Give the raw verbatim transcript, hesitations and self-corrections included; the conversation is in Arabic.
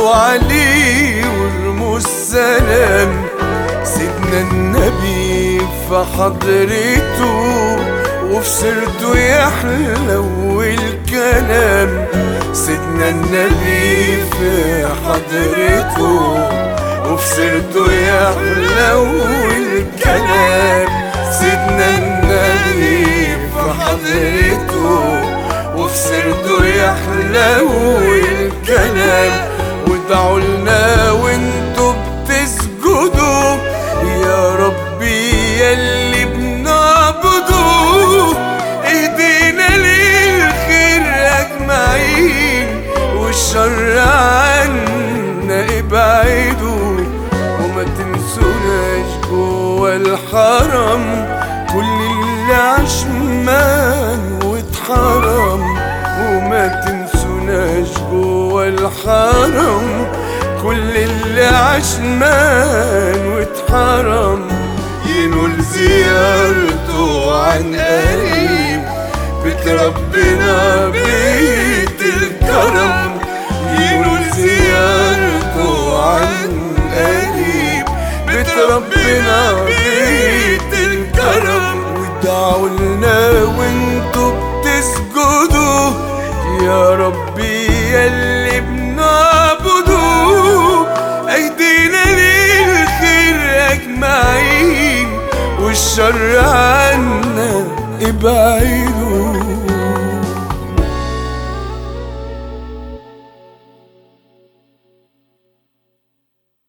صلوا عليه وارموا السلام. سيدنا النبي في حضرته وفي سيرته يحلو الكلام. سيدنا النبي في حضرته وفي سيرته يحلو الكلام. سيدنا النبي في حضرته وفي سيرته يحلو الكلام. وادعوا لنا وانتوا بتسجدوا يا ربي يلي بنعبده. اهدينا للخير اجمعين والشر عنا ابعدوا. وما تنسوناش جوا الحرم كل اللي عشمان واتحرم. وما تنسوناش جوا الحرم كل اللي عشمان واتحرم. ينول زيارته عن قريب بيت ربنا بيت الكرم. ينول زيارته عن قريب بيت ربنا بيت الكرم. وادعوا لنا وانتوا بتسجدوا يا ربي يلي بنعبده. ايدينا للخير اجمعين والشر عنا ابعدوا.